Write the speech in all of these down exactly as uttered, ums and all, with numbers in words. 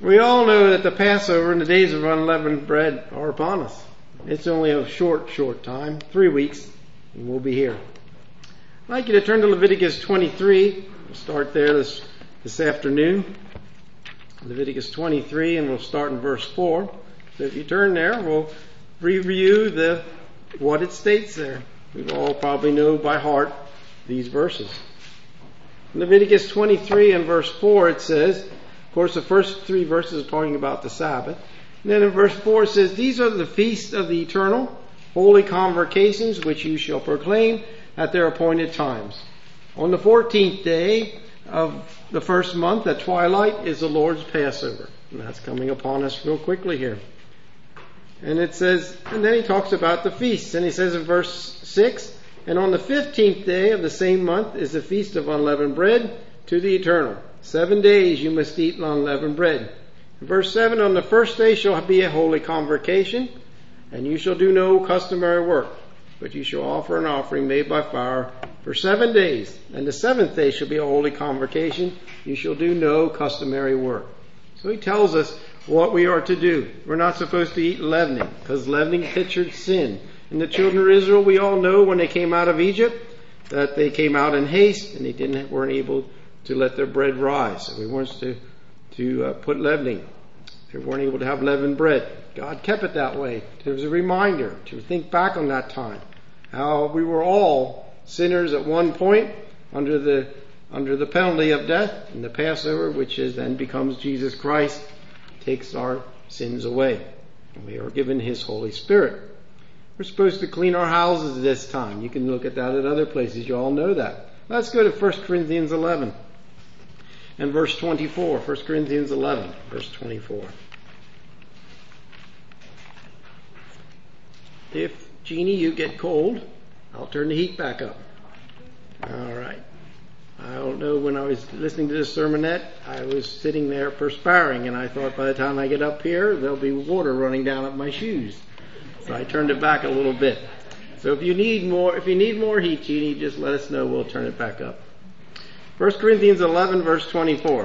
We all know that the Passover and the days of unleavened bread are upon us. It's only a short, short time, three weeks, and we'll be here. I'd like you to turn to Leviticus twenty-three. We'll start there this, this afternoon. Leviticus twenty-three, and we'll start in verse four. So if you turn there, we'll review the what it states there. We all probably know by heart these verses. In Leviticus twenty-three and verse four it says, of course the first three verses are talking about the Sabbath. And then in verse four it says, these are the feasts of the eternal, holy convocations which you shall proclaim at their appointed times. On the fourteenth day of the first month at twilight is the Lord's Passover. And that's coming upon us real quickly here. And it says, and then he talks about the feasts. And he says in verse six, and on the fifteenth day of the same month is the feast of unleavened bread to the eternal. Seven days you must eat unleavened bread. In verse seven, on the first day shall be a holy convocation, and you shall do no customary work, but you shall offer an offering made by fire for seven days. And the seventh day shall be a holy convocation. You shall do no customary work. So he tells us what we are to do. We're not supposed to eat leavening, because leavening pictured sin. And the children of Israel, we all know when they came out of Egypt, that they came out in haste, and they didn't weren't able to let their bread rise. So we weren't to, to uh, put leavening. They weren't able to have leavened bread. God kept it that way. It was a reminder to think back on that time. How we were all sinners at one point under the under the penalty of death, and the Passover, which is then becomes Jesus Christ, takes our sins away. And we are given His Holy Spirit. We're supposed to clean our houses at this time. You can look at that at other places. You all know that. Let's go to First Corinthians eleven and verse twenty-four. First Corinthians eleven, verse twenty-four. If, Jeannie, you get cold, I'll turn the heat back up. All right. I don't know, when I was listening to this sermonette, I was sitting there perspiring, and I thought by the time I get up here, there'll be water running down up my shoes. So I turned it back a little bit. So if you need more, if you need more heat, Jeannie, just let us know. We'll turn it back up. First Corinthians eleven, verse twenty-four.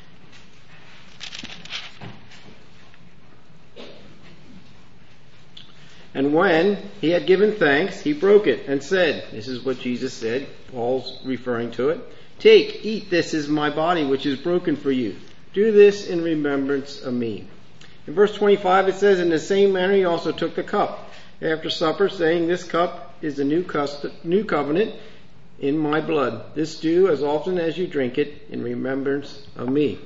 And when he had given thanks, he broke it and said, this is what Jesus said, Paul's referring to it, take, eat, this is my body which is broken for you. Do this in remembrance of me. In verse twenty-five it says, in the same manner he also took the cup after supper, saying, this cup is the new, custom, new covenant in my blood. This do as often as you drink it in remembrance of me.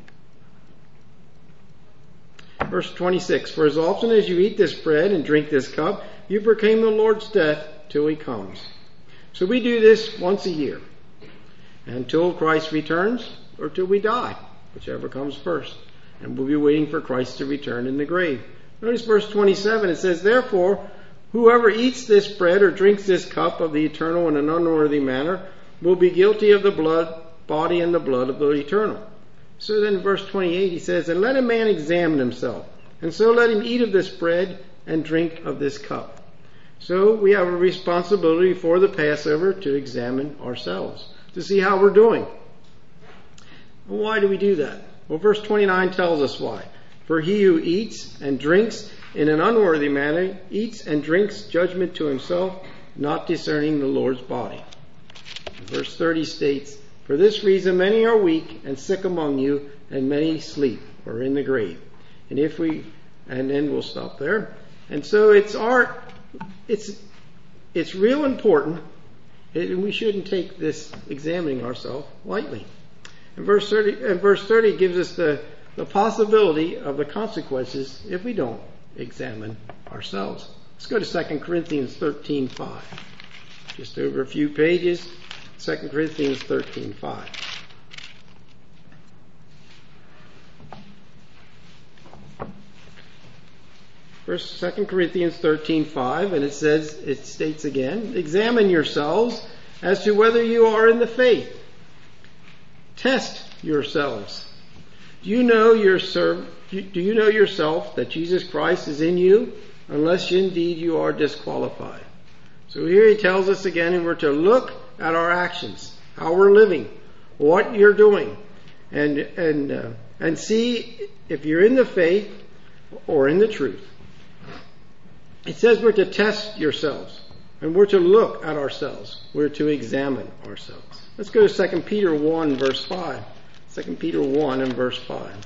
Verse twenty-six, for as often as you eat this bread and drink this cup, you proclaim the Lord's death till he comes. So we do this once a year, until Christ returns or till we die, whichever comes first. And we'll be waiting for Christ to return in the grave. Notice verse twenty-seven, it says, therefore, whoever eats this bread or drinks this cup of the eternal in an unworthy manner will be guilty of the blood, body and the blood of the eternal. So then in verse twenty-eight he says, and let a man examine himself, and so let him eat of this bread and drink of this cup. So we have a responsibility for the Passover to examine ourselves, to see how we're doing. Well, why do we do that? Well, verse twenty-nine tells us why. For he who eats and drinks in an unworthy manner eats and drinks judgment to himself, not discerning the Lord's body. Verse thirty states, for this reason many are weak and sick among you, and many sleep or in the grave. And if we, and then we'll stop there. And so it's our, it's, it's real important, and we shouldn't take this examining ourselves lightly. And verse thirty, and verse thirty gives us the, the possibility of the consequences if we don't examine ourselves. Let's go to Second Corinthians thirteen five. Just over a few pages. Second Corinthians thirteen five. First, Second Corinthians thirteen five, and it says, it states again, examine yourselves as to whether you are in the faith. Test yourselves. Do you know your serv- do you know yourself that Jesus Christ is in you, unless indeed you are disqualified? So here he tells us again, and we're to look at our actions, how we're living, what you're doing, and and uh, and see if you're in the faith or in the truth. It says we're to test yourselves, and we're to look at ourselves. We're to examine ourselves. Let's go to Second Peter one, verse five. Second Peter one and verse five.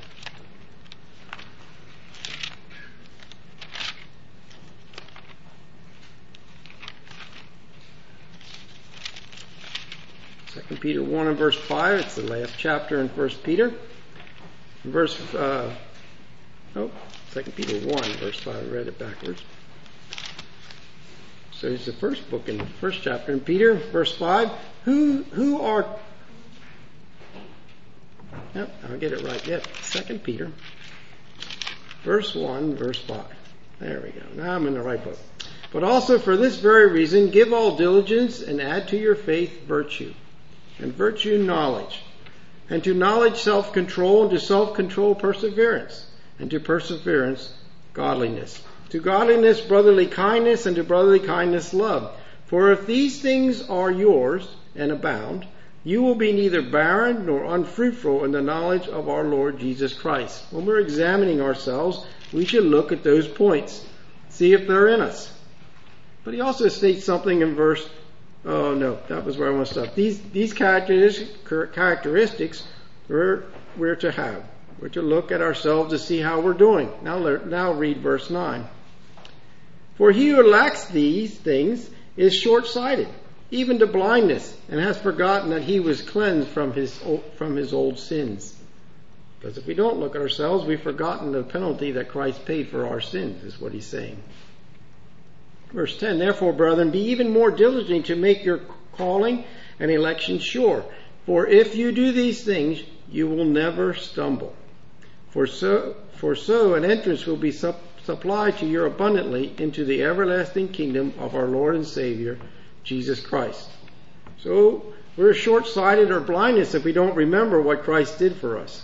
Second Peter one and verse five. It's the last chapter in First Peter. Verse, uh, oh, Second Peter one, verse five. I read it backwards. So it's the first book in the first chapter in Peter, verse five. Who, who are, yep, I'll get it right. Yep, Second Peter, verse one, verse five. There we go. Now I'm in the right book. But also for this very reason, give all diligence and add to your faith virtue, and virtue knowledge, and to knowledge self-control, and to self-control perseverance, and to perseverance godliness. To godliness brotherly kindness, and to brotherly kindness love. For if these things are yours and abound, you will be neither barren nor unfruitful in the knowledge of our Lord Jesus Christ. When we're examining ourselves, we should look at those points, see if they're in us. But he also states something in verse, oh no, that was where I want to stop. These, these characteristics, characteristics we're, we're to have. We're to look at ourselves to see how we're doing. Now, now read verse nine. For he who lacks these things is short-sighted, even to blindness, and has forgotten that he was cleansed from his, from his old sins. Because if we don't look at ourselves, we've forgotten the penalty that Christ paid for our sins, is what he's saying. Verse ten, therefore, brethren, be even more diligent to make your calling and election sure. For if you do these things, you will never stumble. For so, for so an entrance will be sup- supplied to you abundantly into the everlasting kingdom of our Lord and Savior, Jesus Christ. So we're short-sighted or blindness if we don't remember what Christ did for us.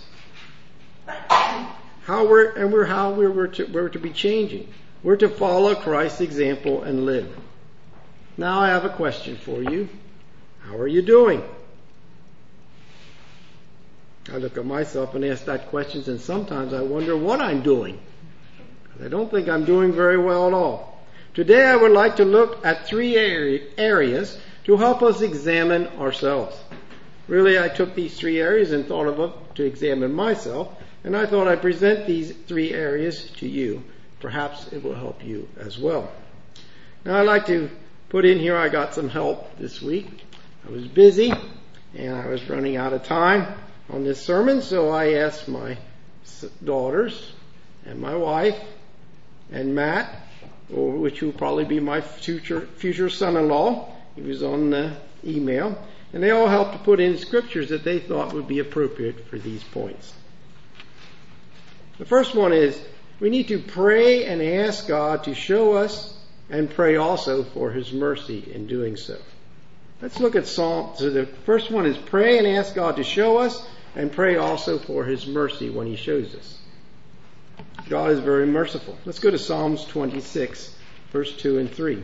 How we're and we're how we're, we're to we're to be changing. We're to follow Christ's example and live. Now I have a question for you. How are you doing? I look at myself and ask that question, and sometimes I wonder what I'm doing. I don't think I'm doing very well at all. Today I would like to look at three areas to help us examine ourselves. Really, I took these three areas and thought of it to examine myself, and I thought I'd present these three areas to you. Perhaps it will help you as well. Now I'd like to put in here, I got some help this week. I was busy and I was running out of time on this sermon, so I asked my daughters and my wife and Matt, or which will probably be my future future son-in-law. He was on the email, and they all helped to put in scriptures that they thought would be appropriate for these points. The first one is we need to pray and ask God to show us, and pray also for His mercy in doing so. Let's look at Psalm. So the first one is pray and ask God to show us, and pray also for His mercy when He shows us. God is very merciful. Let's go to Psalms twenty-six, verse two and three.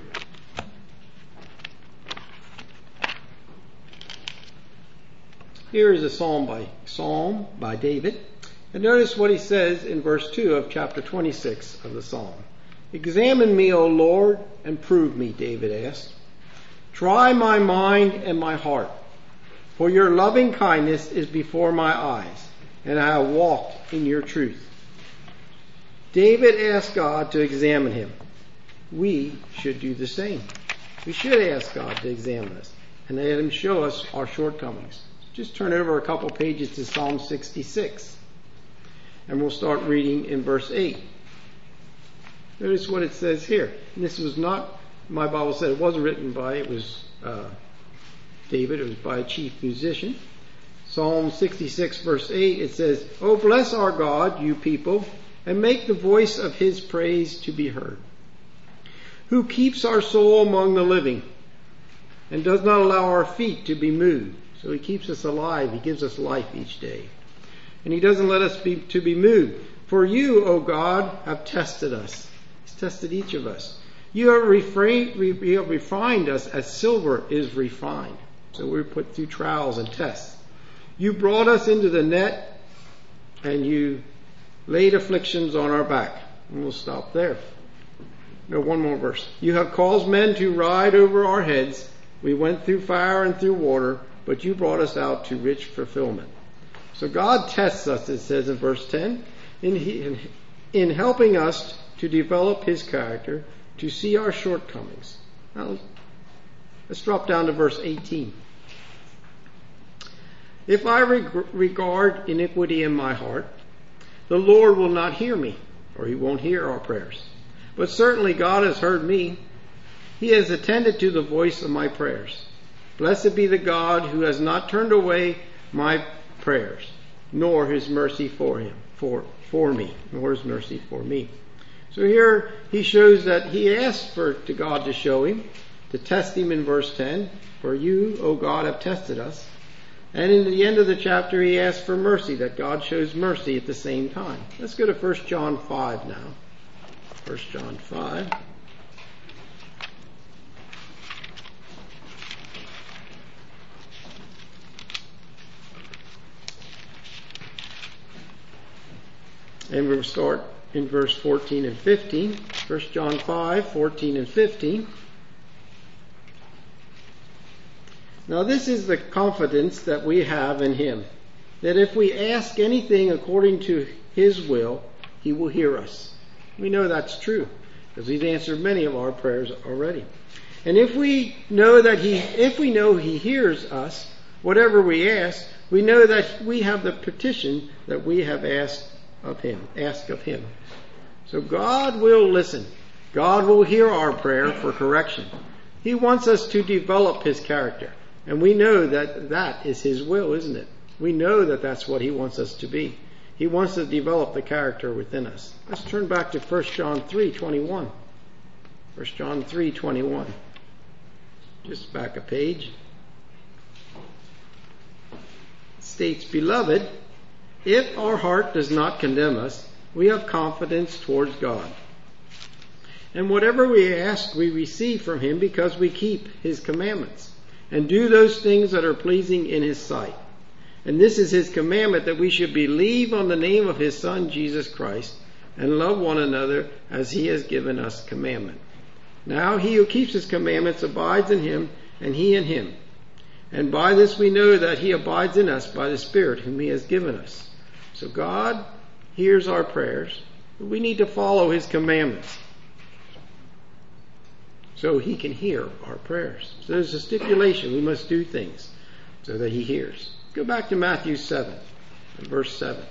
Here is a psalm by Psalm by David. And notice what he says in verse two of chapter twenty-six of the Psalm. Examine me, O Lord, and prove me, David asked. Try my mind and my heart, for your loving kindness is before my eyes, and I have walked in your truth. David asked God to examine him. We should do the same. We should ask God to examine us and let Him show us our shortcomings. Just turn over a couple pages to Psalm sixty-six, and we'll start reading in verse eight. Notice what it says here. And this was not, my Bible said it wasn't written by, it was uh, David, it was by a chief musician. Psalm sixty-six verse eight, it says, "Oh, bless our God, you people, and make the voice of His praise to be heard. Who keeps our soul among the living, and does not allow our feet to be moved." So He keeps us alive. He gives us life each day. And He doesn't let us be to be moved. For you, O God, have tested us. He's tested each of us. You have, refrained, you have refined us as silver is refined. So we're put through trials and tests. You brought us into the net, and you laid afflictions on our back. And we'll stop there. No, one more verse. You have caused men to ride over our heads. We went through fire and through water, but you brought us out to rich fulfillment. So God tests us, it says in verse ten, in, in, in helping us to develop his character, to see our shortcomings. Now, let's drop down to verse eighteen. If I reg- regard iniquity in my heart, the Lord will not hear me, or he won't hear our prayers. But certainly God has heard me. He has attended to the voice of my prayers. Blessed be the God who has not turned away my prayers, nor his mercy for him, for, for me, nor his mercy for me. So here he shows that he asked for to God to show him, to test him in verse ten. For you, O God, have tested us. And in the end of the chapter he asked for mercy, that God shows mercy at the same time. Let's go to First John five now. First John five. And we'll start in verse fourteen and fifteen. First John five, fourteen and fifteen. Now this is the confidence that we have in him, that if we ask anything according to his will, he will hear us. We know that's true, because he's answered many of our prayers already. And if we know that he, if we know he hears us, whatever we ask, we know that we have the petition that we have asked of him, ask of him. So God will listen. God will hear our prayer for correction. He wants us to develop his character. And we know that that is his will, isn't it? We know that that's what he wants us to be. He wants to develop the character within us. Let's turn back to First John three twenty-one. First John three twenty-one. Just back a page. It states, Beloved, if our heart does not condemn us, we have confidence towards God. And whatever we ask, we receive from him because we keep his commandments and do those things that are pleasing in his sight. And this is his commandment, that we should believe on the name of his Son, Jesus Christ, and love one another as he has given us commandment. Now he who keeps his commandments abides in him, and he in him. And by this we know that he abides in us by the Spirit whom he has given us. So God hears our prayers, but we need to follow his commandments so he can hear our prayers. So there's a stipulation. We must do things so that he hears. Go back to Matthew seven, verse seven.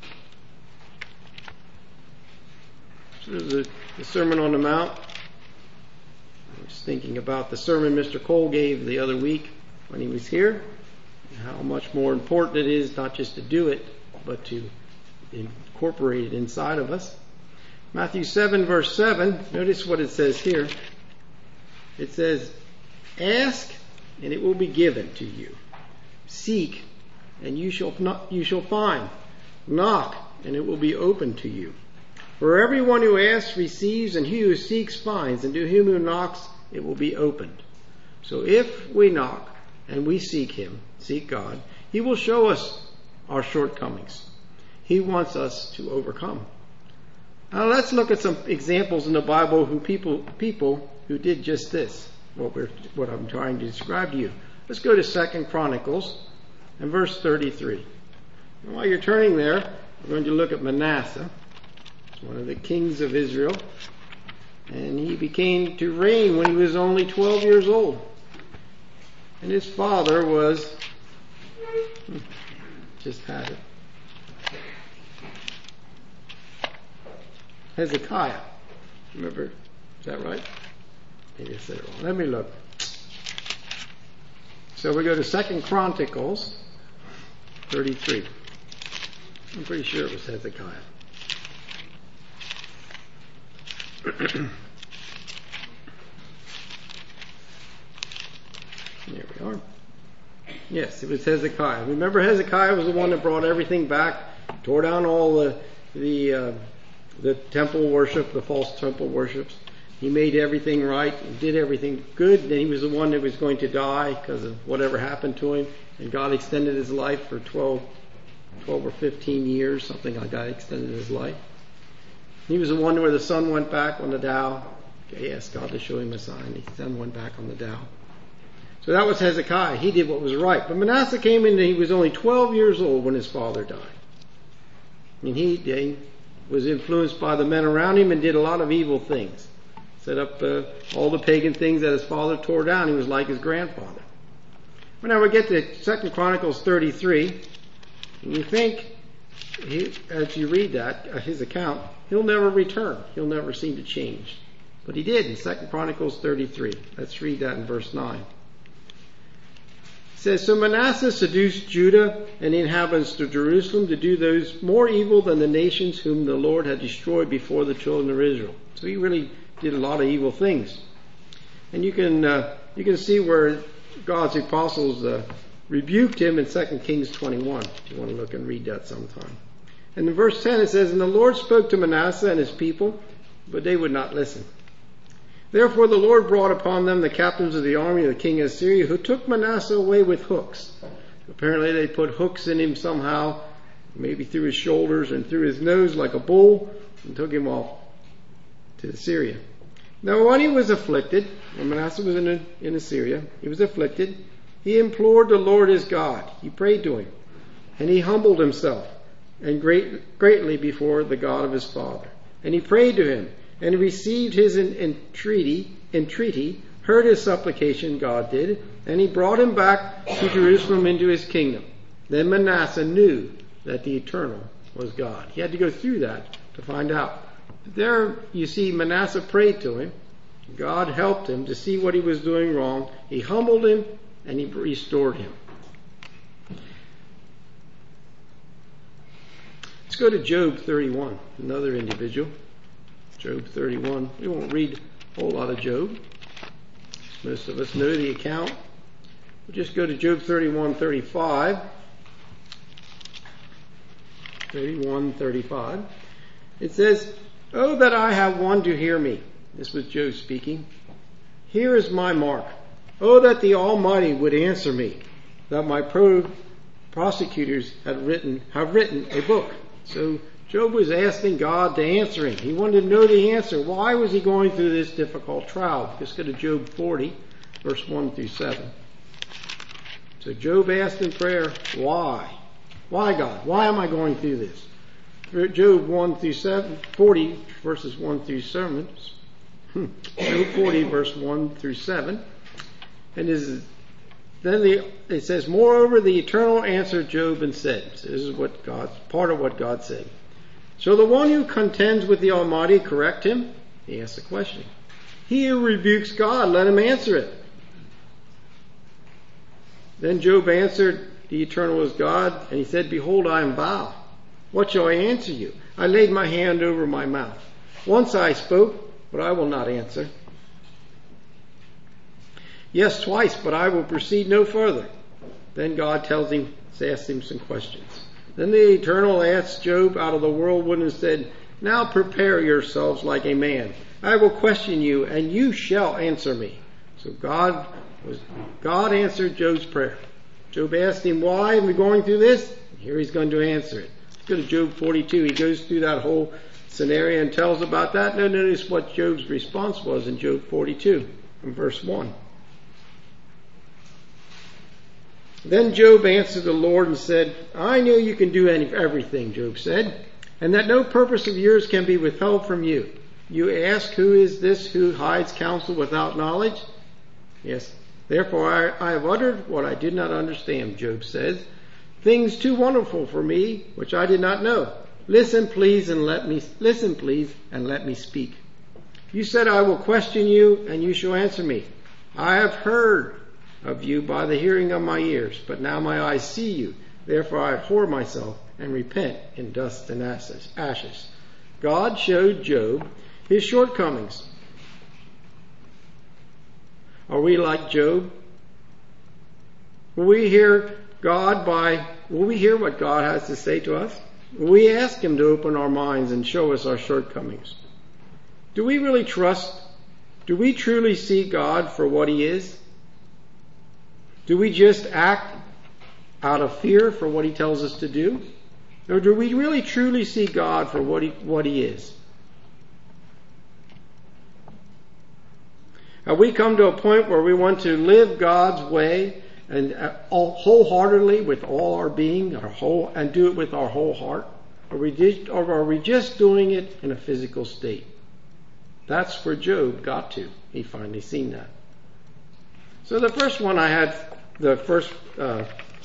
So there's a, the Sermon on the Mount. I was thinking about the sermon Mister Cole gave the other week when he was here, and how much more important it is not just to do it, but to incorporate it inside of us. Matthew seven, verse seven. Notice what it says here. It says, Ask, and it will be given to you. Seek, and you shall not, you shall find. Knock, and it will be opened to you. For everyone who asks receives, and he who seeks finds, and to him who knocks it will be opened. So if we knock and we seek him, seek God, he will show us our shortcomings. He wants us to overcome. Now let's look at some examples in the Bible who people people who did just this. What we're what I'm trying to describe to you. Let's go to Second Chronicles and verse thirty-three. And while you're turning there, we're going to look at Manasseh, one of the kings of Israel, and he became to reign when he was only twelve years old. And his father was just had it. Hezekiah. Remember? Is that right? Maybe I said it wrong. Let me look. So we go to Second Chronicles thirty-three. I'm pretty sure it was Hezekiah. Here we are. Yes, it was Hezekiah. Remember, Hezekiah was the one that brought everything back, tore down all the the uh, the temple worship, the false temple worships. He made everything right and did everything good. Then he was the one that was going to die because of whatever happened to him. And God extended his life for twelve twelve or fifteen years, something like that, extended his life. He was the one where the sun went back on the dial. He asked God to show him a sign. The sun went back on the dial. So that was Hezekiah. He did what was right. But Manasseh came in and he was only twelve years old when his father died. And he, he was influenced by the men around him and did a lot of evil things. Set up uh, all the pagan things that his father tore down. He was like his grandfather. Whenever we get to Second Chronicles thirty-three, and you think, he, as you read that, uh, his account, he'll never return. He'll never seem to change. But he did in Second Chronicles thirty-three. Let's read that in verse nine. It says, So Manasseh seduced Judah and the inhabitants of Jerusalem to do those more evil than the nations whom the Lord had destroyed before the children of Israel. So he really did a lot of evil things. And you can uh, you can see where God's apostles uh, rebuked him in Second Kings twenty-one, if you want to look and read that sometime. And in verse ten it says, And the Lord spoke to Manasseh and his people, but they would not listen. Therefore the Lord brought upon them the captains of the army of the king of Assyria, who took Manasseh away with hooks. Apparently they put hooks in him somehow, maybe through his shoulders and through his nose like a bull, and took him off to Assyria. Now when he was afflicted, when Manasseh was in, in Assyria, he was afflicted, he implored the Lord his God. He prayed to him, and he humbled himself and great, greatly before the God of his father. And he prayed to him, and he received his entreaty, entreaty, heard his supplication, God did, and he brought him back to Jerusalem into his kingdom. Then Manasseh knew that the Eternal was God. He had to go through that to find out. There you see Manasseh prayed to him. God helped him to see what he was doing wrong. He humbled him and he restored him. Let's go to Job thirty-one, another individual. Job thirty-one. We won't read a whole lot of Job. Most of us know the account. We'll just go to Job thirty-one, thirty-five. thirty-one, thirty-five. It says, Oh, that I have one to hear me. This was Job speaking. Here is my mark. Oh, that the Almighty would answer me, that my pro- prosecutors had written, have written a book. So Job was asking God to answer him. He wanted to know the answer. Why was he going through this difficult trial? Let's go to Job forty, verse one through seven. So Job asked in prayer, why? Why, God? Why am I going through this? Job one through seven, forty, verses one through seven. Job forty, verse one through seven. And is, then the, it says, Moreover, the Eternal answered Job and said, so this is what God, part of what God said. So the one who contends with the Almighty correct him? He asks a question. He who rebukes God, let him answer it. Then Job answered, The Eternal is God, and he said, Behold, I am thou. What shall I answer you? I laid my hand over my mouth. Once I spoke, but I will not answer. Yes, twice, but I will proceed no further. Then God tells him, asks him some questions. Then the Eternal asked Job out of the whirlwind and said, Now prepare yourselves like a man. I will question you, and you shall answer me. So God was God answered Job's prayer. Job asked him, Why am I going through this? Here he's going to answer it. Let's go to Job forty-two. He goes through that whole scenario and tells about that. Now notice what Job's response was in Job forty-two, in verse one. Then Job answered the Lord and said, I know you can do any, everything, Job said, and that no purpose of yours can be withheld from you. You ask, who is this who hides counsel without knowledge? Yes. Therefore I, I have uttered what I did not understand, Job says, things too wonderful for me, which I did not know. Listen, please, and let me listen, please, and let me speak. You said, I will question you, and you shall answer me. I have heard of you by the hearing of my ears, but now my eyes see you. Therefore I abhor myself and repent in dust and ashes. God showed Job his shortcomings. Are we like Job? Will we hear God by, will we hear what God has to say to us? Will we ask him to open our minds and show us our shortcomings? Do we really trust? Do we truly see God for what he is? Do we just act out of fear for what he tells us to do? Or do we really truly see God for what he, what he is? Have we come to a point where we want to live God's way and wholeheartedly with all our being, our whole, and do it with our whole heart? Or are we just, or are we just doing it in a physical state? That's where Job got to. He finally seen that. So the first one I had, the first uh,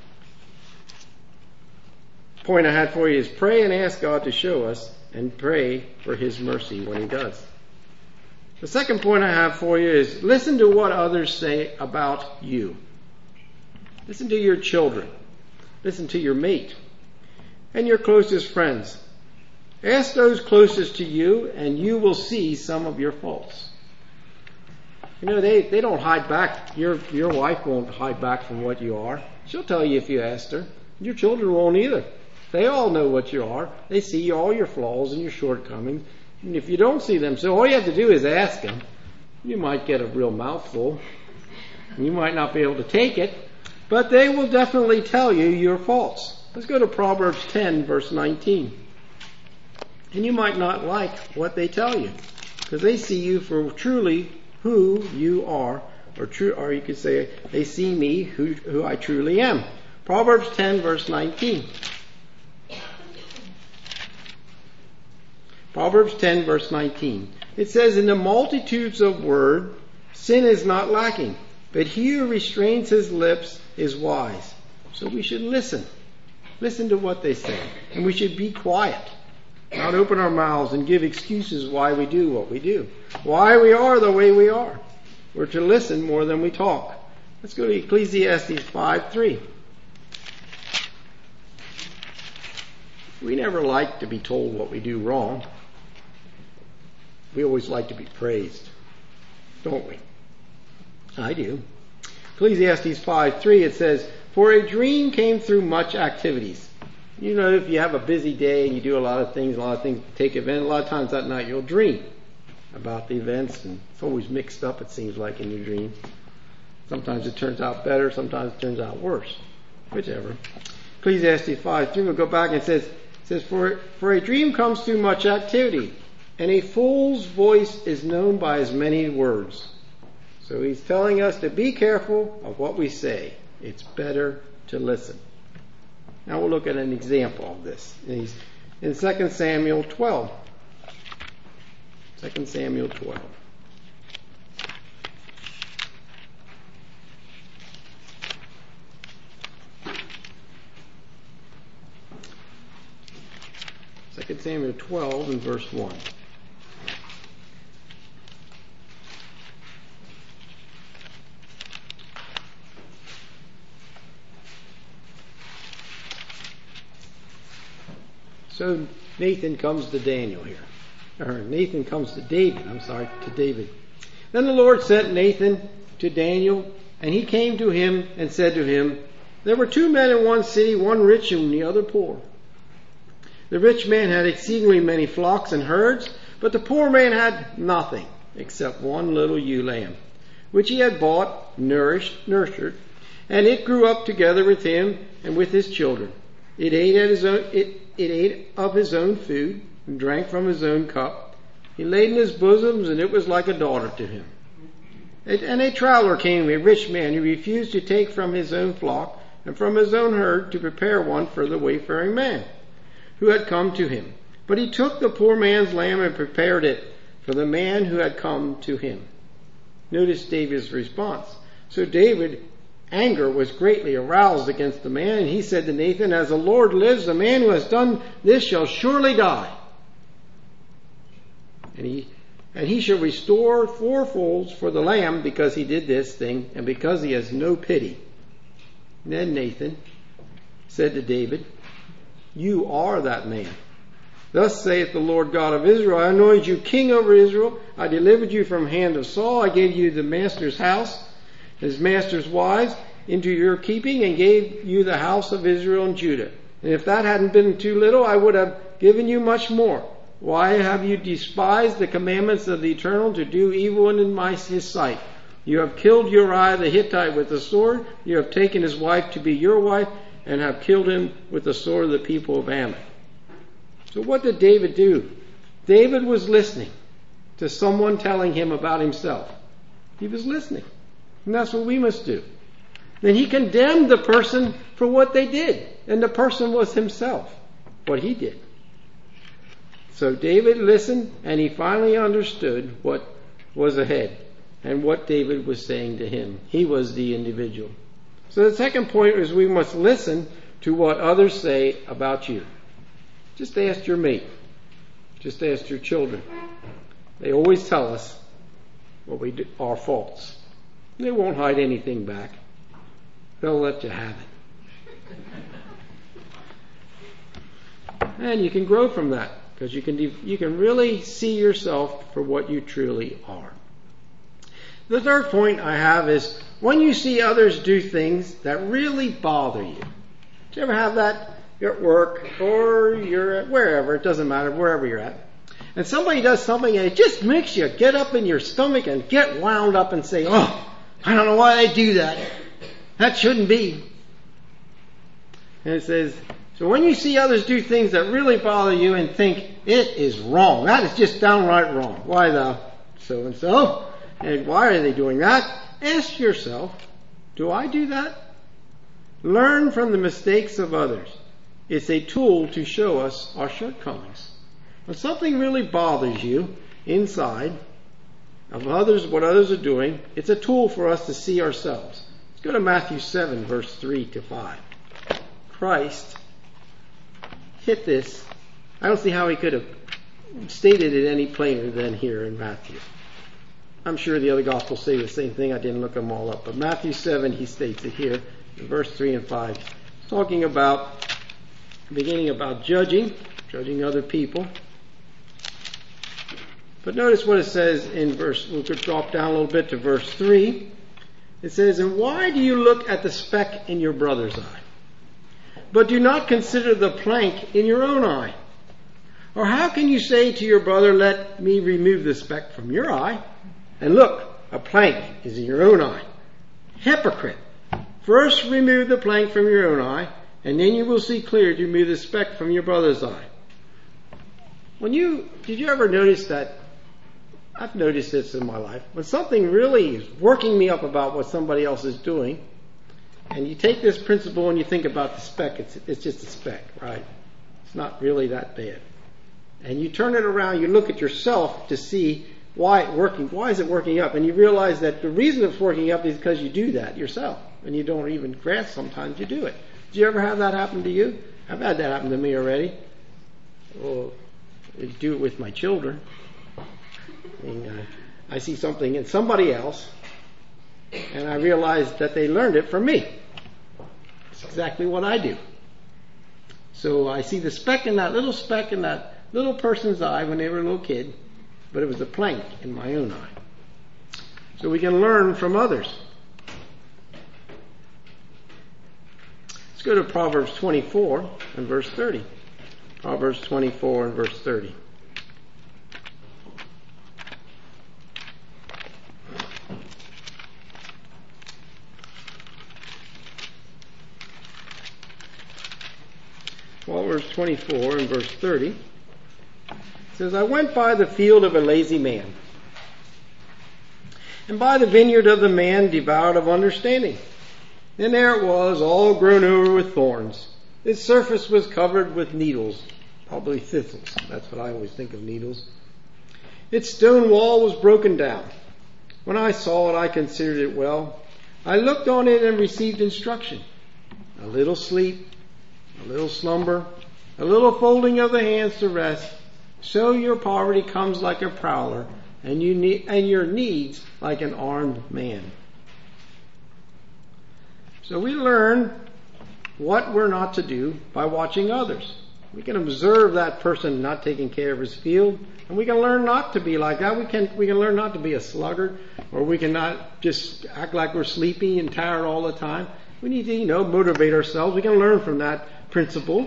point I had for you is pray and ask God to show us, and pray for his mercy when he does. The second point I have for you is listen to what others say about you. Listen to your children. Listen to your mate and your closest friends. Ask those closest to you and you will see some of your faults. You know, they, they don't hide back. Your, your wife won't hide back from what you are. She'll tell you if you asked her. Your children won't either. They all know what you are. They see all your flaws and your shortcomings. And if you don't see them, so all you have to do is ask them. You might get a real mouthful. You might not be able to take it, but they will definitely tell you your faults. Let's go to Proverbs ten, verse nineteen. And you might not like what they tell you, because they see you for truly who you are, or true, or you could say they see me who, who I truly am. Proverbs ten, verse nineteen. Proverbs ten, verse nineteen. It says, in the multitudes of word, sin is not lacking, but he who restrains his lips is wise. So we should listen. Listen to what they say. And we should be quiet. Not open our mouths and give excuses why we do what we do. Why we are the way we are. We're to listen more than we talk. Let's go to Ecclesiastes five three. We never like to be told what we do wrong. We always like to be praised, don't we? I do. Ecclesiastes five three, it says, for a dream came through much activities. You know, if you have a busy day and you do a lot of things, a lot of things take event, a lot of times that night you'll dream about the events, and it's always mixed up, it seems like, in your dream. Sometimes it turns out better, sometimes it turns out worse. Whichever. Ecclesiastes five three, we'll go back and it says, it says, for, for a dream comes through much activity, and a fool's voice is known by his many words. So he's telling us to be careful of what we say. It's better to listen. Now we'll look at an example of this. He's in Second Samuel twelve. Second Samuel twelve. Second Samuel twelve and verse one. So Nathan comes to Daniel here. Or Nathan comes to David, I'm sorry, to David. Then the Lord sent Nathan to Daniel, and he came to him and said to him, there were two men in one city, one rich and the other poor. The rich man had exceedingly many flocks and herds, but the poor man had nothing except one little ewe lamb, which he had bought, nourished, nurtured, and it grew up together with him and with his children. It ate at his own, it, it ate of his own food and drank from his own cup. He laid in his bosoms, and it was like a daughter to him. It, and a traveler came, a rich man, who refused to take from his own flock and from his own herd to prepare one for the wayfaring man who had come to him. But he took the poor man's lamb and prepared it for the man who had come to him. Notice David's response. So David, anger was greatly aroused against the man, and he said to Nathan, as the Lord lives, the man who has done this shall surely die. And he, and he shall restore fourfolds for the lamb because he did this thing and because he has no pity. And then Nathan said to David, you are that man. Thus saith the Lord God of Israel, I anointed you king over Israel. I delivered you from the hand of Saul. I gave you the master's house, his master's wives, into your keeping, and gave you the house of Israel and Judah. And if that hadn't been too little, I would have given you much more. Why have you despised the commandments of the Eternal to do evil in my, his sight? You have killed Uriah the Hittite with the sword. You have taken his wife to be your wife, and have killed him with the sword of the people of Ammon. So what did David do? David was listening to someone telling him about himself. He was listening. And that's what we must do. Then he condemned the person for what they did. And the person was himself, what he did. So David listened, and he finally understood what was ahead and what David was saying to him. He was the individual. So the second point is we must listen to what others say about you. Just ask your mate. Just ask your children. They always tell us what we do, our faults. They won't hide anything back. They'll let you have it. And you can grow from that, because you can you can really see yourself for what you truly are. The third point I have is when you see others do things that really bother you. Do you ever have that? You're at work or you're at wherever, it doesn't matter, wherever you're at. And somebody does something and it just makes you get up in your stomach and get wound up and say, oh, I don't know why they do that. That shouldn't be. And it says, so when you see others do things that really bother you and think it is wrong, that is just downright wrong. Why the so and so? And why are they doing that? Ask yourself, do I do that? Learn from the mistakes of others. It's a tool to show us our shortcomings. When something really bothers you inside of others, what others are doing, it's a tool for us to see ourselves. Let's go to Matthew seven, verse three to five. Christ hit this. I don't see how he could have stated it any plainer than here in Matthew. I'm sure the other Gospels say the same thing. I didn't look them all up. But Matthew seven, he states it here in verse three and five. He's talking about, beginning about judging, judging other people. But notice what it says in verse, we could drop down a little bit to verse three. It says, and why do you look at the speck in your brother's eye, but do not consider the plank in your own eye? Or how can you say to your brother, let me remove the speck from your eye, and look, a plank is in your own eye? Hypocrite! First remove the plank from your own eye, and then you will see clear to remove the speck from your brother's eye. When you, did you ever notice that? I've noticed this in my life. When something really is working me up about what somebody else is doing, and you take this principle and you think about the speck, it's, it's just a speck, right? It's not really that bad. And you turn it around, you look at yourself to see why it working, why is it working up? And you realize that the reason it's working up is because you do that yourself. And you don't even grasp sometimes you do it. Did you ever have that happen to you? I've had that happen to me already. Well, I do it with my children. And, uh, I see something in somebody else, and I realize that they learned it from me. It's exactly what I do. So I see the speck in that little speck in that little person's eye when they were a little kid, but it was a plank in my own eye. So we can learn from others. Let's go to Proverbs twenty-four and verse thirty. Proverbs twenty-four and verse thirty. Proverbs twenty-four and verse thirty says, I went by the field of a lazy man, and by the vineyard of the man devoured of understanding. And there it was, all grown over with thorns. Its surface was covered with needles, probably thistles. That's what I always think of, needles. Its stone wall was broken down. When I saw it, I considered it well. I looked on it and received instruction. A little sleep, a little slumber, a little folding of the hands to rest. So your poverty comes like a prowler, and you need, and your needs like an armed man. So we learn what we're not to do by watching others. We can observe that person not taking care of his field, and we can learn not to be like that. We can we can learn not to be a sluggard, or we can not just act like we're sleepy and tired all the time. We need to, you know, motivate ourselves. We can learn from that principle.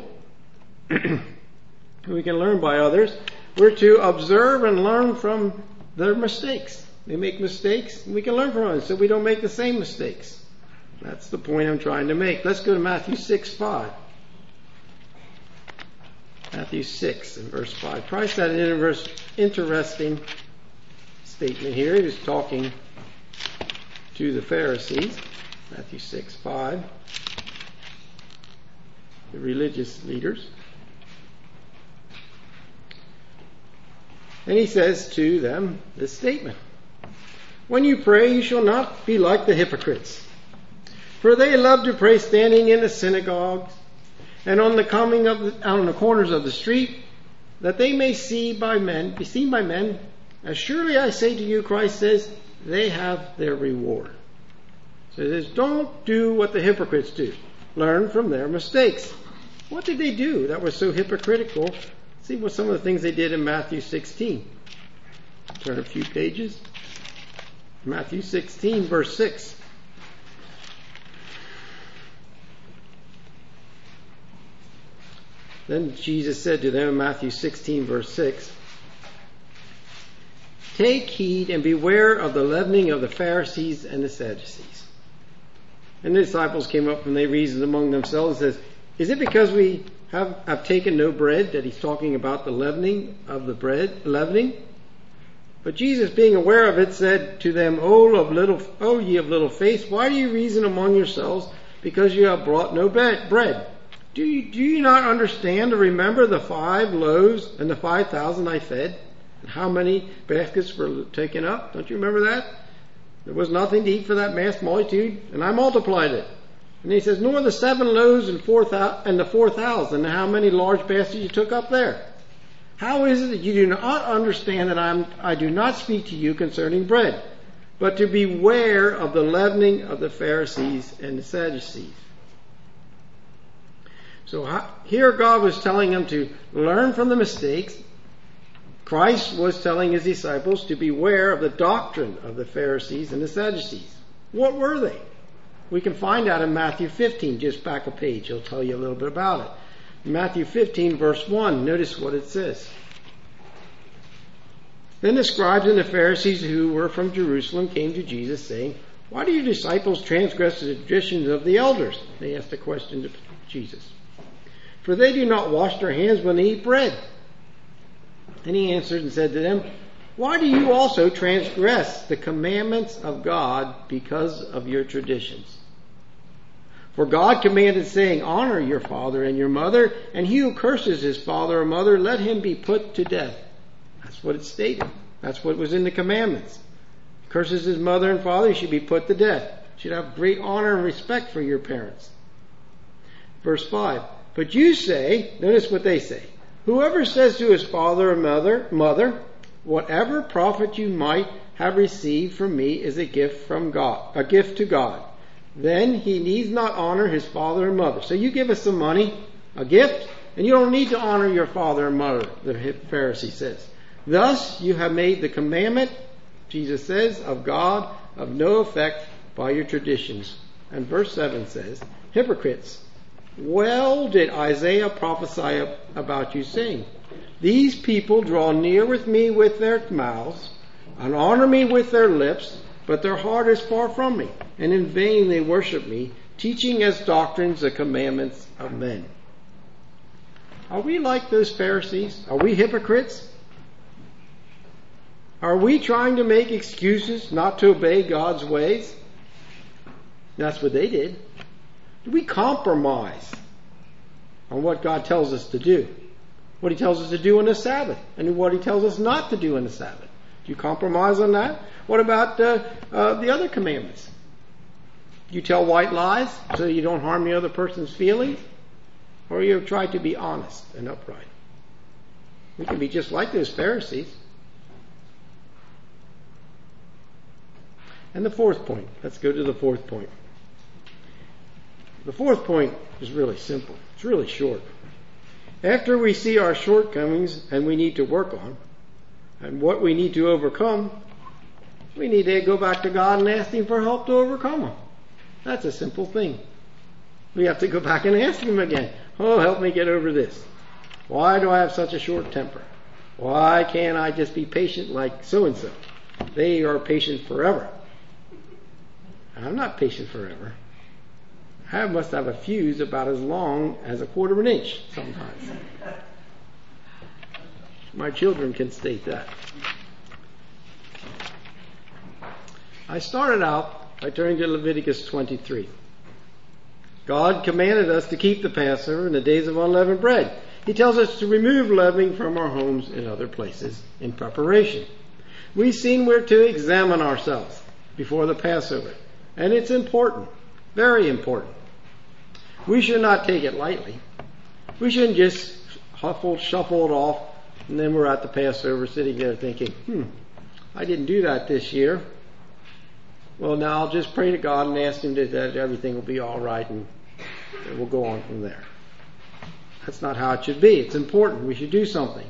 We can learn by others. We're to observe and learn from their mistakes. They make mistakes, and we can learn from them so we don't make the same mistakes. That's the point I'm trying to make. Let's go to Matthew six five. Matthew six and verse five. Christ had an interesting statement here. He was talking to the Pharisees. Matthew six, five. The religious leaders. And he says to them this statement. When you pray, you shall not be like the hypocrites. For they love to pray standing in the synagogues and on the coming of the, on the corners of the street, that they may see by men, be seen by men. As surely I say to you, Christ says, they have their reward. So he says, don't do what the hypocrites do. Learn from their mistakes. What did they do that was so hypocritical? See what some of the things they did in Matthew sixteen. Turn a few pages. Matthew sixteen, verse six. Then Jesus said to them in Matthew sixteen, verse six, take heed and beware of the leavening of the Pharisees and the Sadducees. And the disciples came up and they reasoned among themselves and says, is it because we have, have taken no bread that he's talking about the leavening of the bread, leavening? But Jesus, being aware of it, said to them, O of little, O ye of little faith, why do you reason among yourselves, because you have brought no bread? Do you, do you not understand or remember the five loaves and the five thousand I fed? And how many baskets were taken up? Don't you remember that? There was nothing to eat for that mass multitude, and I multiplied it. And he says, nor the seven loaves and four thou- and the four thousand, and how many large baskets you took up there? How is it that you do not understand that I'm, I do not speak to you concerning bread, but to beware of the leavening of the Pharisees and the Sadducees? So how, here God was telling them to learn from the mistakes. Christ was telling his disciples to beware of the doctrine of the Pharisees and the Sadducees. What were they? We can find out in Matthew fifteen, just back a page. He'll tell you a little bit about it. Matthew fifteen, verse one, notice what it says. Then the scribes and the Pharisees who were from Jerusalem came to Jesus, saying, why do your disciples transgress the traditions of the elders? They asked a question to Jesus. For they do not wash their hands when they eat bread. And he answered and said to them, why do you also transgress the commandments of God because of your traditions? For God commanded, saying, honor your father and your mother, and he who curses his father or mother, let him be put to death. That's what it stated. That's what was in the commandments. Curses his mother and father, he should be put to death. Should have great honor and respect for your parents. Verse five. But you say, notice what they say, whoever says to his father or mother, mother, whatever profit you might have received from me is a gift from God, a gift to God. Then he needs not honor his father and mother. So you give us some money, a gift, and you don't need to honor your father and mother, the Pharisee says. Thus you have made the commandment, Jesus says, of God of no effect by your traditions. And verse seven says, hypocrites, well did Isaiah prophesy about you, saying, these people draw near with me with their mouths, and honor me with their lips, but their heart is far from me, and in vain they worship me, teaching as doctrines the commandments of men. Are we like those Pharisees? Are we hypocrites? Are we trying to make excuses not to obey God's ways? That's what they did. Do we compromise on what God tells us to do? What he tells us to do on the Sabbath, and what he tells us not to do on the Sabbath. Do you compromise on that? What about uh, uh, the other commandments? Do you tell white lies so you don't harm the other person's feelings? Or you try to be honest and upright? We can be just like those Pharisees. And the fourth point. Let's go to the fourth point. The fourth point is really simple. It's really short. After we see our shortcomings and we need to work on, and what we need to overcome, we need to go back to God and ask him for help to overcome them. That's a simple thing. We have to go back and ask him again. Oh, help me get over this. Why do I have such a short temper? Why can't I just be patient like so-and-so? They are patient forever. I'm not patient forever. I must have a fuse about as long as a quarter of an inch sometimes. My children can state that. I started out by turning to Leviticus twenty-three. God commanded us to keep the Passover in the days of unleavened bread. He tells us to remove leavening from our homes and other places in preparation. We've seen we're to examine ourselves before the Passover. And it's important, very important. We should not take it lightly. We shouldn't just huffle, shuffle it off, and then we're at the Passover sitting there thinking, hmm, I didn't do that this year. Well, now I'll just pray to God and ask Him that, that everything will be all right, and we'll go on from there. That's not how it should be. It's important. We should do something.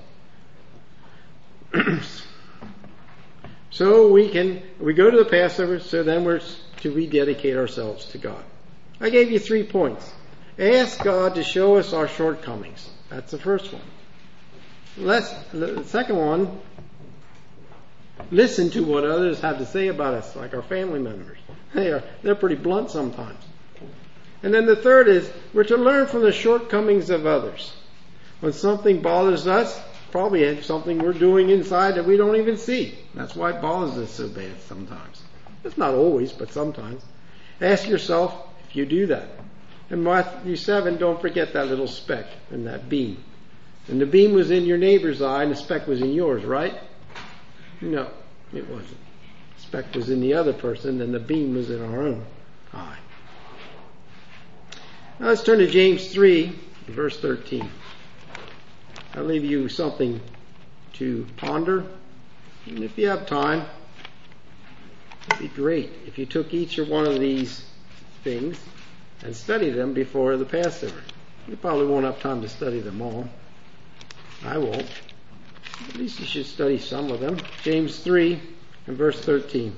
So we can, we go to the Passover, so then we're to rededicate ourselves to God. I gave you three points. Ask God to show us our shortcomings. That's the first one. Let's, the second one, listen to what others have to say about us, like our family members. They are, they're pretty blunt sometimes. And then the third is, we're to learn from the shortcomings of others. When something bothers us, probably it's something we're doing inside that we don't even see. That's why it bothers us so bad sometimes. It's not always, but sometimes. Ask yourself if you do that. In Matthew seven, don't forget that little speck and that beam. And the beam was in your neighbor's eye and the speck was in yours, right? No, it wasn't. The speck was in the other person and the beam was in our own eye. Now let's turn to James three, verse thirteen. I'll leave you something to ponder. And if you have time, it'd be great if you took each or one of these things and studied them before the Passover. You probably won't have time to study them all. I won't. At least you should study some of them. James three and verse thirteen.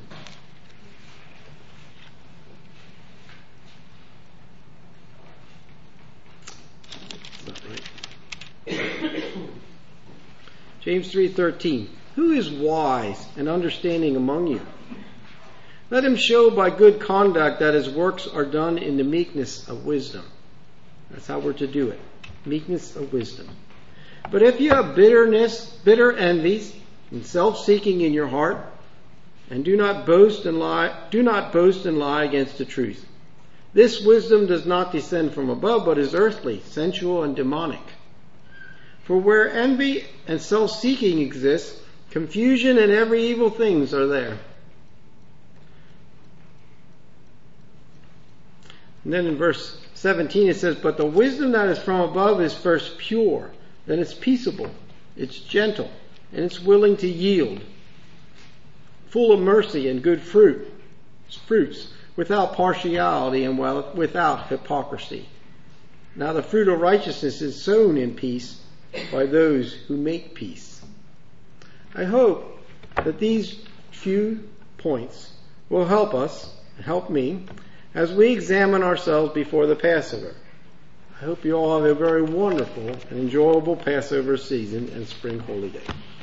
That's not right. James three thirteen. Who is wise and understanding among you? Let him show by good conduct that his works are done in the meekness of wisdom. That's how we're to do it. Meekness of wisdom. But if you have bitterness, bitter envies, and self-seeking in your heart, and do not boast and lie, do not boast and lie against the truth. This wisdom does not descend from above, but is earthly, sensual, and demonic. For where envy and self-seeking exists, confusion and every evil things are there. And then in verse seventeen it says, but the wisdom that is from above is first pure, then it's peaceable, it's gentle, and it's willing to yield, full of mercy and good fruit, fruits, without partiality and without hypocrisy. Now the fruit of righteousness is sown in peace by those who make peace. I hope that these few points will help us, help me, as we examine ourselves before the Passover. I hope you all have a very wonderful and enjoyable Passover season and Spring Holy Day.